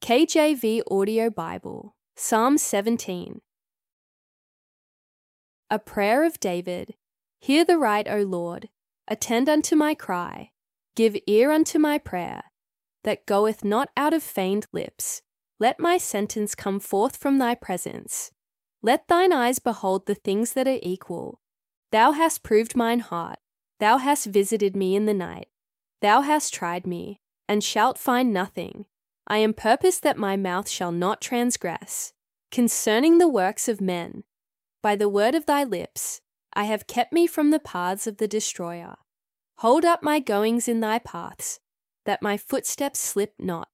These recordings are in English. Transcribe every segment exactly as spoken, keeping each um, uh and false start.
K J V Audio Bible, Psalm seventeen. A prayer of David. Hear the right, O Lord. Attend unto my cry. Give ear unto my prayer, that goeth not out of feigned lips. Let my sentence come forth from thy presence. Let thine eyes behold the things that are equal. Thou hast proved mine heart. Thou hast visited me in the night. Thou hast tried me, and shalt find nothing. I am purposed that my mouth shall not transgress. Concerning the works of men, by the word of thy lips, I have kept me from the paths of the destroyer. Hold up my goings in thy paths, that my footsteps slip not.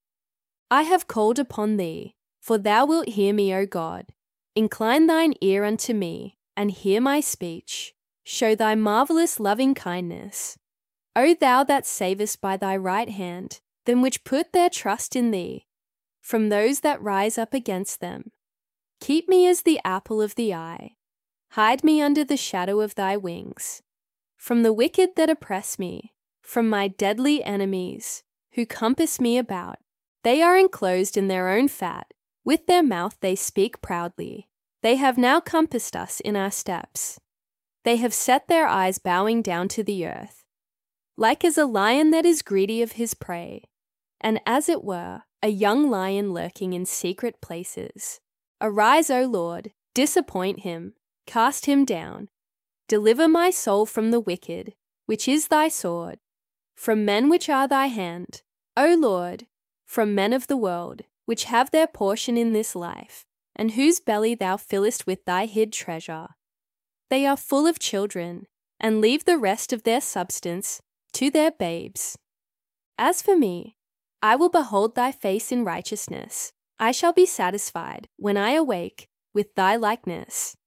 I have called upon thee, for thou wilt hear me, O God. Incline thine ear unto me, and hear my speech. Show thy marvellous loving kindness. O thou that savest by thy right hand, them which put their trust in thee, from those that rise up against them. Keep me as the apple of the eye. Hide me under the shadow of thy wings. From the wicked that oppress me, from my deadly enemies, who compass me about. They are enclosed in their own fat. With their mouth they speak proudly. They have now compassed us in our steps. They have set their eyes bowing down to the earth. Like as a lion that is greedy of his prey, and as it were, a young lion lurking in secret places. Arise, O Lord, disappoint him, cast him down. Deliver my soul from the wicked, which is thy sword, from men which are thy hand, O Lord, from men of the world, which have their portion in this life, and whose belly thou fillest with thy hid treasure. They are full of children, and leave the rest of their substance to their babes. As for me, I will behold thy face in righteousness. I shall be satisfied, when I awake, with thy likeness.